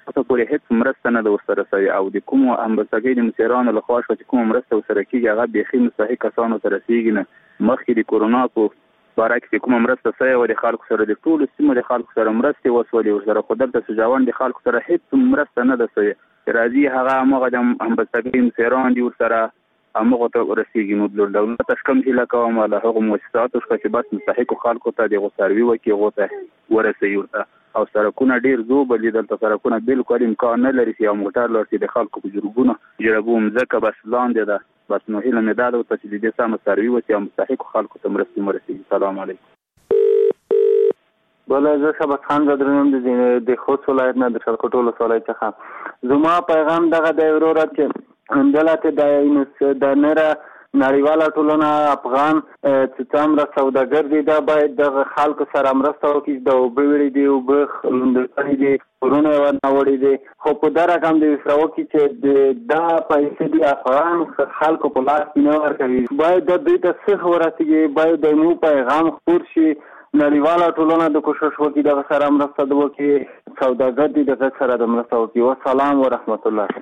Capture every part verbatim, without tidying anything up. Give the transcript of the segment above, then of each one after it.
ته پورې هیڅ مرسته نه ده ورسره شوې او د کومو امبسګۍ د مشرانو لخوا شوه چې کومه مرسته ورسره کېږي هغه بیخي مستحق کسانو ته رسېږي نه. مخکې د کورونا په باره کې کومه مرسته شوې وه د خلکو سره د ټولو سیمو د خلکو سره مرستې وشولې ورسره، خو دلته سجاوان د خلکو سره هیڅ مرسته نه ده شوې چې راځي هغه همغه د امبسګۍ مشران دي ورسره همغه ته ورسېږي. نو دولت ته کوم هیله کوم له هغو مؤسساتو څخه چې بس مستحقو خلکو ته دغه سروي وکړي، هغو ته ورسوي ورته. او سړکونه ډېر زوبل دي دلته، سړکونه بالکل امکان نه لري چې یو موټر لاړ شي د خلکو په جرګونو جرګو مځکه بس لاندې ده. بس نو هیله مې دا ده ورته چې د دې سمه سروي وکړي او مستحقو خلکو ته مرستې ورسېږي. سلام علیکم. بله زه شبت خان زدرنم د خوست ولایت نه د شلخټو ولسوالۍ څخه. زما پیغام دغه دی وروره چې دلته د نره نړیواله ټولنه افغان چې څومره سوداګر دي دا باید دغه خلکو سره مرسته وکړي. د اوبه وړي دي، اوبه لوندې کړي دي، کورونه یې ورنه دي، خو په دا رقم دې ورسره وکړي چې دا پیسې دي افغان خلکو په لاس کې نه ورکوي. باید د دوی ته څه ورسېږي، باید د مو پیغام خپور شي، نړیواله ټولنه د کوشش وکړي دغه سره مرسته وکړي، سوداګر دي دغه سره د مرسته وکړي. والسلام ورحمت الله.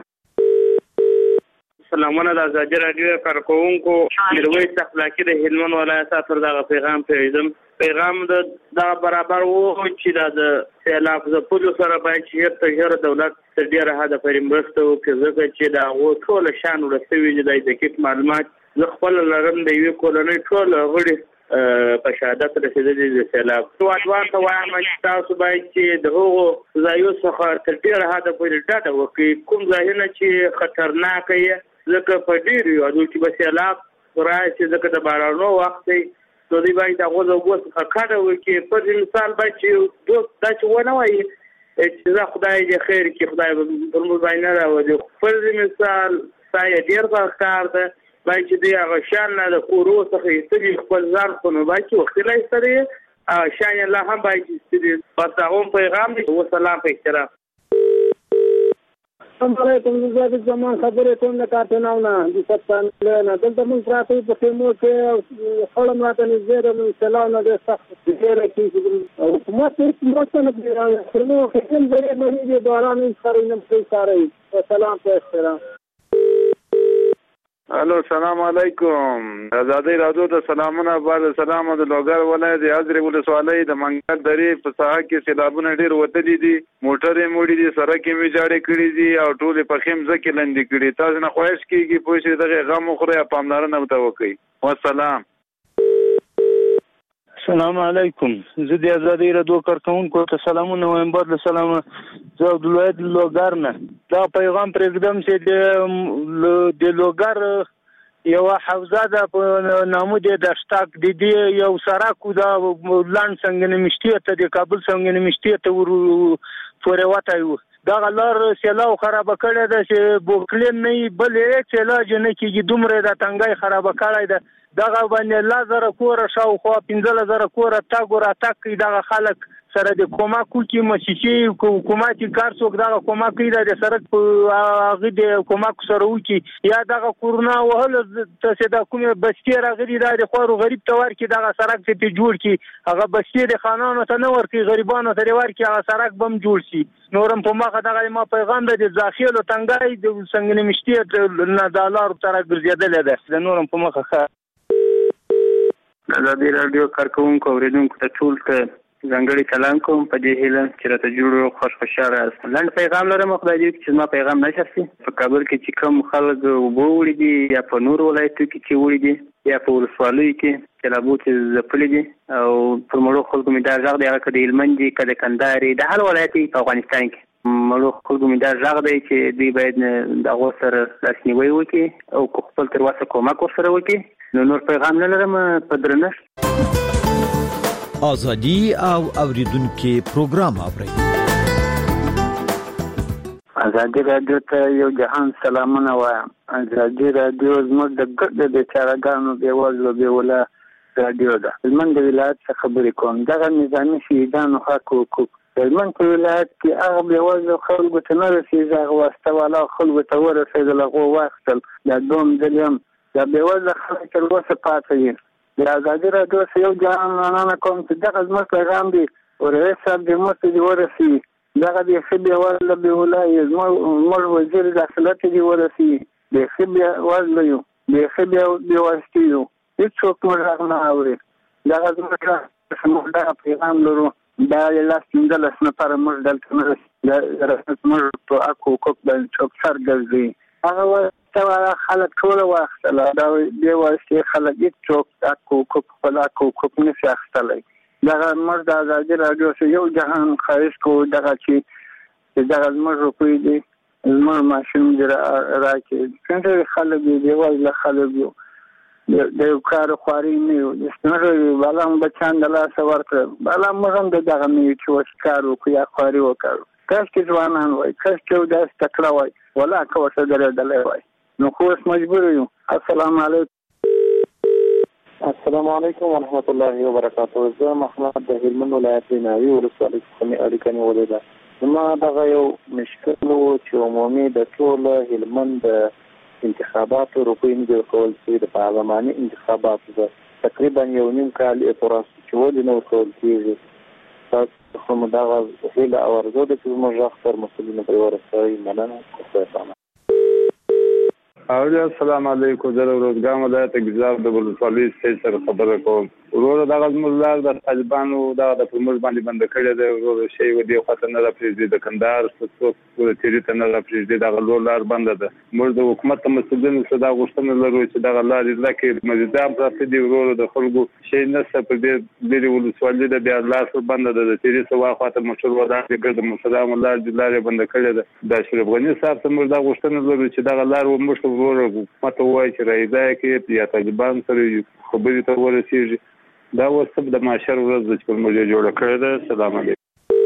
سلامونه د ازادي راډیو کارکوونکو میرویس اخلاقي د هلمند ولایت څخه دغه پیغام پیژم. پیغام د دغه برابر وو چې د سیلاب ځپلو سره باید چې هر ته هر دولت تر ډېره حده پورې مرسته وکړي، ځکه چې د هغو ټوله شان ورسوي چې د دقیق معلومات زه خپل لرم د یوې کورنۍ ټول غړي په شهادت رسېدلي د سیلاب. ځوانان ته وایم چې تاسو باید چې د هغو ځایو څخه تر ډېره حده پورې ډډه وکړئ، کوم ځایونه چې خطرناک یې ځکه په ډېرو هېوادونو کې به سیلاب راشي، ځکه د بارانو وخت دی نو دوی باید هغو د اوبو څخه کډه وکړي. فرض مثال باید چې دوست دا چې ونه وایي چې زه خدای دې خیر کړي، خدای به پر موږ باندې نه راولي. فرض مثال ستا یې ډېر ښه ښکار ده، باید چې دوی هغه شیان نه د کورو څخه ایستلي خپل ځان خو نو باید چې وختي ایستلی یې شیان یې لا هم باید چې ایستلي. بس د هغو پیغام دی. وسلام په احترام. السلام علیکم. زه د زمان خبرې کوم د کارتناو نه د سپتمبر نه دلته موږ پراته په خیمو کې خړم راته نږدې د سلام نه ډېر سخت ډېره کېږي. حکومت هېڅ مرسته نه کوي، خیمو خیمې ډېرې مهمې دي، باران هېڅ کاری نه پرې کاروي. سلام په احترام. الو سلام علیکم. ازادي راډیو ته سلامونه. بعد سلام د لوګر ولایت د حضرت ولسوالۍ د منګل درې په ساحه کې سیلابونه ډېر وتلي دي، موټرې موړي دي، سړک یې ویجاړې کړي دي او ټولې په خیم ځکې لاندې کړي. تاسو نه خواهش کېږي پوه شئ دغه غم وخورئ او پاملرنه ورته وکړئ. والسلام. السلام علیکم. زه د ازادي راډیو کارکوونکو ته سلامونه وایم. بعد سلام زه د ولایت لوګر نه دا پیغام پرېږدم چې د لوګر یوه حوزه ده په نامه د دشتاک د دې یو سړک و د لنډ سنګنمشتي ته د کابل سنګنمشتي ته ور پورې وتی و. دغه لار سیلاب خرابه کړې ده چې بوکلین نه وي بل هېڅ علاج نه کېږي، دومره یې د تنګۍ خرابه کړی ده. دغه باندې لس زره کوره شاوخوا پنځلس زره کوره تګ و راتګ کوي. دغه خلک سره د کومک وکړي، موسسې حکومت کار څوک دغه کومک کوي د سړک په هغې د کومک سره وکړي، یا دغه کورونا وهلو ته چې د کومې بستې راغلي دا د خوارو غریب ته ورکړي، دغه سړک چې پرې جوړ کړي. هغه بستې د خانانو ته نه ورکړي، غریبانو ته یې ورکړي، هغه سړک به هم جوړ شي. نور هم په مخه دغه ما پیغام ده د زاخیلو تنګی د سنګنمشتي نه دا لار سره ګرځېدلې ده. د نور هم په مخه ښه. ازادي راډیو کارکوونکو اورېدونکو ته ټول ته ځانګړی سلام کوم په دې هیله چې راته جوړ خوش خوشحاله یاست. لنډ پیغام لرم، خدای دې وکړي چې زما پیغام نشر شي. په کابل کې چې کوم خلک اوبه وړي دي یا په نورو ولایتو کې چې وړي دي یا په ولسوالیو کې سیلابو چې ځپلي دي او پر مړو خلکو مې دا غږ دی، هغه که د هلمند دي که د کندهار د هر ولایت په افغانستان کې مړو خلکو مې دا غږ دی چې دوی باید د هغو سره لاسنیوی وکړي او که خپل تر وسه کومک ورسره وکړي. نو نور پیغام نه لرم. په درنښت. ازادي او اوریدونکو پروګرام اورئ. ازادي راډیو ته یو جهان سلامونه وایم. ازادي راډیو زموږ د ګډ د چارګانو بېوزلو بېوله راډیو ده. هلمند د ولایت څخه خبرې کوم. دغه نظامي شهیدانو حق حقوق د هلمند په ولایت کې هغه بېوزلو خلکو ته نه رسېږي، هغه واسطه والا خلکو ته ورسېدل، هغو واخیستل. دا دوم ځل یم دا بېوزله خلک تر اوسه پاتې دي. د ازادي راډیو څخه یو جهان مننه کوم چې دغه زموږ پیغام دی او رئیس صاحب دې موږ ته دې ورسوي دغه د خبي ولا به ولا مر وزیر داخلت دی ورسی د خبي ولا یو د خبي دی ورسیو هیڅوک موږ نه اوري دغه زموږ سموږ پیغام لرو دا لاس منځل اسنه پر موږ دلته نه رسمت موږ په اكو کوپ د چوک سر ګرځي هغه وخت خلک ټول واخله دا دی ورسې خلک هیڅ چوک اكو کوپ په اكو کوپ نه ښاختلای دغه موږ د ازادي رادیو سره یو جهان خارج کو دغه چې دغه موږ په دې موږ ماشوم در راکې څنګه خلک دی وایي خلک یو د یو کار خواري نه یو د ستنرو بالا هم بچان د لاسه ورکړل بالا موږ هم دغه نه یو چې وس کار وکړو یا خواري وکړو کاش کې ځوانان وای کاش چې داس تکړه وای ولا که ورته درېدلی وای نو خو اوس مجبور یو. السلام علیکم. السلام علیکم ورحمت الله وبرکاته. زه محمد د هلمند ولایت ناوی ولسوالۍ څخه اړیکه نیولې ده. زما دغه یو مشکل و چې عمومي د ټول هلمند انتخابات روپۍ نه ورکول شوي د پارلماني انتخاباتو ده تقریبا یو نیم کال یې پوره چې ولې نه ورکول کېږي تاسو خو مو دغه هیله او ارزو ده چې زموږ غږ ستر مسؤلینو پرې ورسوئ. مننه. خدای پامان. السلام علیکم. زه د روزګان ولایت ګیزاب د ولسوالۍ سټیج سره خبره کوم. وروره دغه زموږ لار د طالبانو دغه د پر موږ باندې بنده کړې ده. وروره شی و دې خواته نه راپرېږدي د کندهار څوک تیري ته نه راپرېږدي دغه لور لار بنده ده. موږ د حکومت مسؤلینو څخه دا غوښتنه لرو چې دغه لارې اصلاح کړي. مریضان پراته دي وروره د خلکو شی نشته په دې لرې ولسوالۍ ده بیا لار بنده ده د تیري څخه خواته مشر ولاړ دی ګرد مسلام لار دې لارې بنده کړې ده. د اشرف غني صاحب ته موږ دا غوښتنه لرو چې دغه لار موږ ته وروره حکومت وایي چې راځي کې یا طالبان سره خبرې ته ورسېږي. دا وسب د معاشر ورځ د چې موږ جوړ کړی ده. السلام علیکم.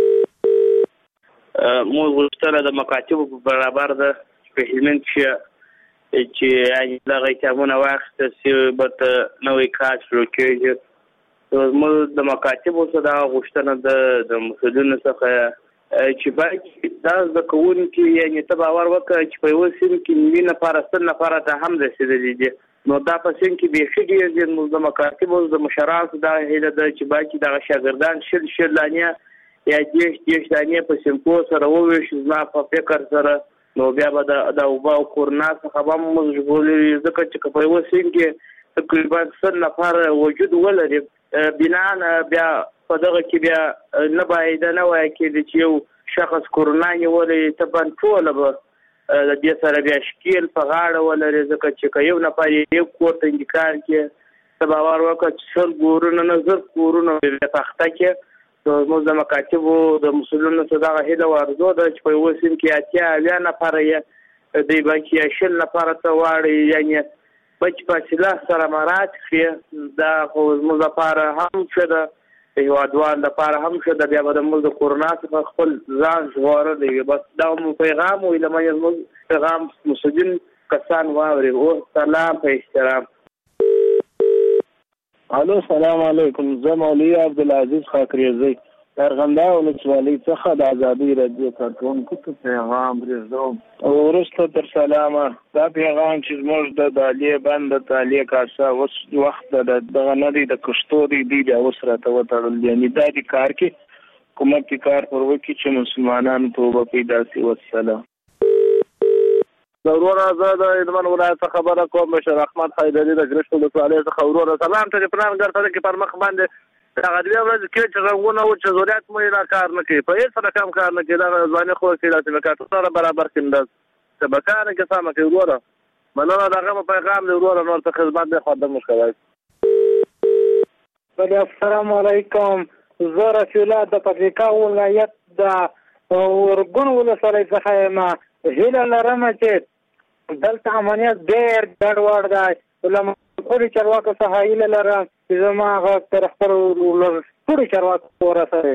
موږ غوښتنه د مکاتبو په برابر ده په هلمند کې چې یعنې دغه کتابونه واخیستل سي بته نوی کار شروع کېږي. موږ د مکاتبو څخه دغه غوښتنه ده د مسؤلینو څخه چې باید دا زده کوونکي یعنې ته باور وکړه چې په یوه سیم کې نوي نفره سل نفره ته هم رسېدلي دي نو دا په سیم کې بیخي ډېر دي. موږ د مکاتبو د مشرانو دا هیله ده چې باید دغه شاګردان شل شل دانې یا دېرش دېرش دانې په سیمکو سره وویشي. زما په فکر سره نو بیا به د اوبه او کورنا څخه به موږ ژغورلي ځکه چې که په یوه سیم کې تقریبا سل نفره وجود ولري بناء بیا په دغه کې بیا نه باید نه وایي کېدي چې یو شخص کرونا نیولی طبعا ټوله به د دې سره بیا شکیل په غاړه ولري ځکه چې که یو نفر یو کور ته انتقال کړي ته باور وکړه چې شل کورونه نه زر کورونه بیا تخته کړي. زموږ د مکاتبو د مسؤلینو څخه دغه هیله او ارزو ده چې په یوه سیم کې اتیا اویا نفره یې دوی باید یا شل نفره ته واړوي یعنې بچ فاصله سره مراعات کړي. دا خو زموږ لپاره هم ښه ده د هېوادوالو لپاره هم ښه ده. بیا به د موږ د کرونا څخه خپل ځان ژغورلی وي. بس دا مو پیغام وي له منځه زموږ پیغام مسؤلین کسان واوري. او سلام په احترام. الو سلام علیکم. زه مولوي عبدالعزیز خاکریزی ارغنداو ولسوالۍ څخه د ازادي رادیو کارکوونکو ته پیغام پرېږدوم. او وروسته تر سلامه دا پیغام چې زموږ د دالیې بند د تالیې کاسه اوس وخت د دغه نه دی د کښتو دی دی بیا اوس راته وتړل یعنې دا دې کار کې حکومت کې کار پر وکړي چې مسلمانان توبه پیدا سي. والسلام. وروره زه د هلمند ولایت څخه خبره کوم. مشر احمد حیدري د ګرشت ولسوالۍ څخه. وروره سلام ته د پلان ګرځنه کې پر مخ باندې هغه دوه ورځې کې چې رنګونه و چې ضرورت مو یې کار نه کوي په هېڅ رقم کار نه کوي. دغه ځواني خو چې داسې مکاتب سره برابر کړي انداز که به کار نه کوي سمه کوي. وروره مننه د هغه مو پیغام دی. وروره نور څه خدمت دی خواته موږ کوی. السلام علیکم. زه رفیع الله د پکتیکا ولایت د ورګون ولسوالۍ څخه یم. هیله لرم چې دلته امنیت ډېر ګډوډ دی. له ټولو چارواکو څخه هیله لرم چې زما غږ تر خپلو ټولو چارواکو ورسوي.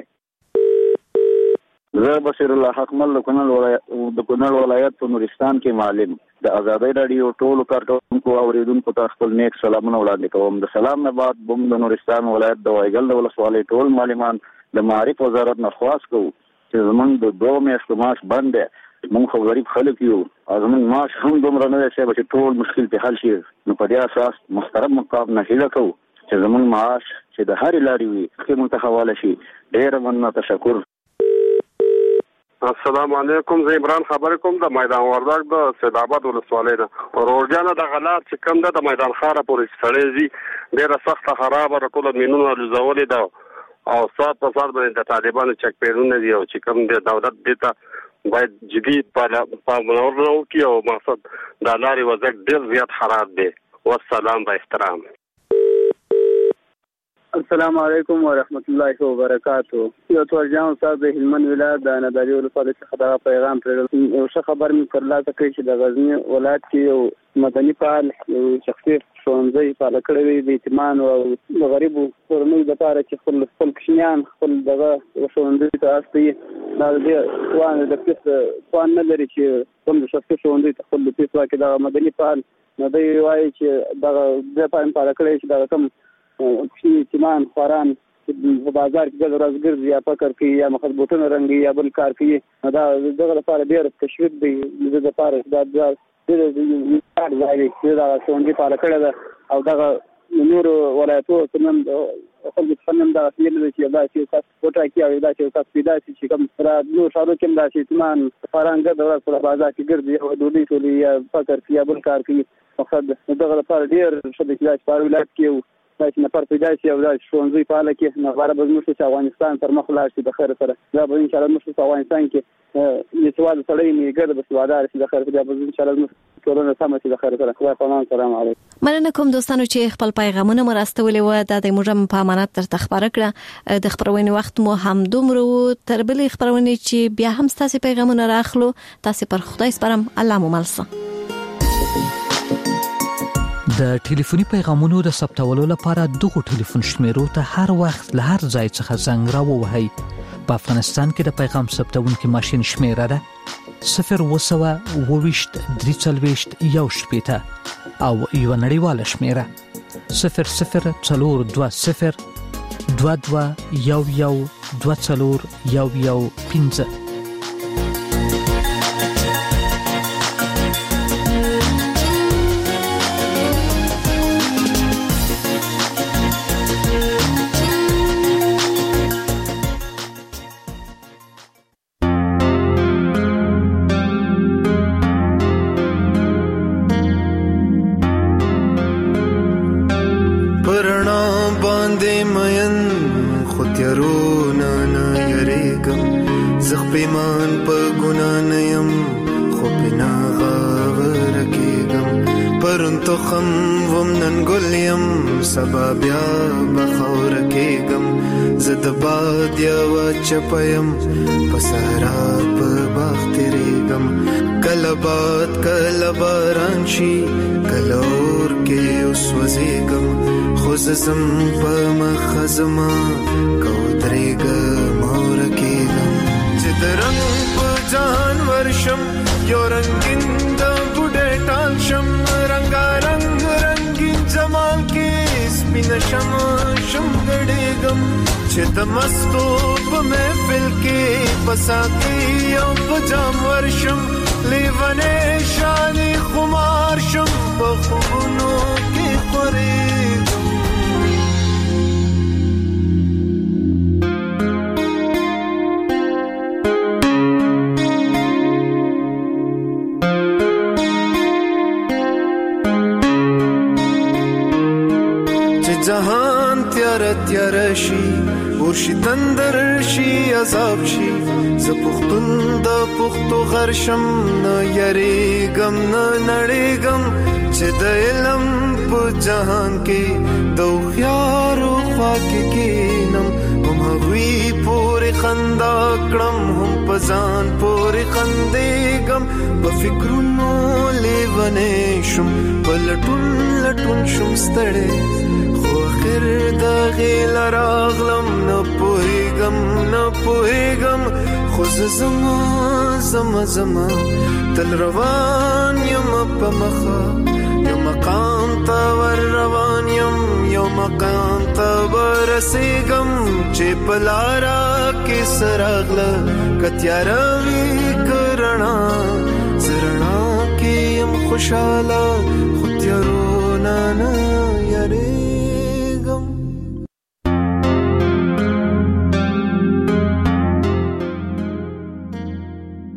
زه بشیر الله حقمل د کونړ ولایت په نورستان کې معلم د ازادۍ راډیو ټولو کارکوونکو او اورېدونکو ته خپل نیک سلامونه وړاندې کوم. د سلام نه بعد موږ د نورستان ولایت د وایګل د ولسوالۍ ټول معلمان د معارف وزارت نه خواست کوو چې زموږ د دوه میاشتو معاش بند دی. موږ خو غریب خلک یو او زموږ معاش هم دومره نه دی چې ټول مشکل پې حل شي. نو په دې اساس محترم مقام نه هیله کوو چې زموږ معاش چې د هرې لارې وي ښې موږ ته حواله شي. ډېره مننه. تشکر. السلام علیکم. زه عمران خبرې کوم د میدان وردګ د سیدآباد ولسوالۍ نه. روډیانه د غلات چې کوم ده د میدان ښاره پورې سړی ځي ډېره سخته خرابه ده، ټوله مینونه لوځولې ده او ساعت په ساعت باندې د طالبانو چک پیرونه دي او چې کوم دی دولت دې ته باید جدي پاملرنه وکړي او مقصد د لارې وضعیت ډېر زیات خراب دی. والسلام با احترام. السلام علیکم ورحمت الله وبرکاتو. یو تورجان صاحب د هلمند ولایت د نادری ولسوالۍ څخه دا پیغام پرې یو ښه خبر مې ترلاسه کړی چې د غزنی ولایت کې یو مدني فعال یو شخصي ښوونځی فعال کړی دی د یتیمانو او د غریبو کورنیو لپاره چې خپل خپل کوچنیان خپل دغه ښوونځي ته استوي. دا د توان د پیس توان نه لري چې کوم د شخصي ښوونځي ته خپل پیس واکې د مدني فعال نو دی وایي چې دغه د پاین فعال کړی چې دغه کوم چې یتیمان خواران په بازار کې ګل ورځ ګرځي یا فکر کوي یا مخ بوټونه رنګي یا بل کار کوي، دا دغه لپاره ډېر تشویق دی. د لپاره دا د کار ځای دی دا څنګه فعال کړی ده او دغه نور ولایتو څنګه خپل څنګه دا سیل دی چې دا چې تاسو وټا کې او دا چې تاسو پیدا شي چې کوم سره نور شارو کې دا چې یتیمان خواران ګل ورځ په بازار کې ګرځي او دوی ټولي یا فکر کوي یا بل کار کوي. مقصد دغه لپاره ډېر ښه دی چې په ولایت کې چې نفر پیدا شي او دا ښوونځي فعاله کړي. نو غواړم به زموږ چې افغانستان تر مخ لاړ شي د خیر سره. دا به انشاءالله زموږ په افغانستان کې یسوال سړی میګر د سوادار شي د خیر سره. به انشاءالله زموږ ټولنه سم شي د خیر سره. خدای پامان. سلام علیکم. مننه کوم دوستانو چې خپل پیغامونه مرستولې و. دا د موږ په امانت تر تخبر کړه. د خبرونې وخت مو هم دومره تر بلې خبرونې چې بیا هم تاسو پیغامونه راخلو. تاسو پر خدای سپارم. الله مو ملسه. د ټلیفوني پیغامونو د ثبتولو لپاره دغه ټلیفون شمیرو ته هر وخت له هر ځای څخه زنګ راووهئ. په افغانستان کې د پیغام ثبتونکو ماشين شمیره ده صفر وسوه اوويشت درې څلويشت یو شپېته او یو نړیواله شمیره صفر صفر څلور دوه صفر دوه دوه یو یو دوه څلور یو یو پنځه. سبا بیا بخور کېګم زه د باد یوه چپه یم په صحرا په باغ تېرېږم. کله باد کله باران شي کله اور کې وسوځېږم خو زه ځم په مخه زما که ودرېږم او ورکېږم چې د رنګ په جهان ورشم یو رنګین د بوډۍ ټال شم رنګارنګ رنګین جمال کې سپینه شم شم ګډېږم چې د مستو په محفل کې په ساقي او په جام ورشم لیونی شانې خمار شم په خوبونو کې خورېږم. جهان تیار تیار شي ورشي تندر شي عذاب شي زه پښتون د پښتو غر شم نه یریږم نه نړېږم چې د علم په جهان کې د هوښیارو خوا کې کښېنم هم هغوی پورې خندا کړم هم په ځان پورې خندېږم په فکرونو لیونی شم په لټون لټون شم ستړی خیر د غیل راغلم نه پوهېږم نه پوهېږم خو زه زما زما زما تل روان یم په مخه یو مقام ته ور روان یم یو مقام ته ورسېږم چې په لاره کې څه راغله که تیاره وي که رڼا زه رڼا کې یم خوشحاله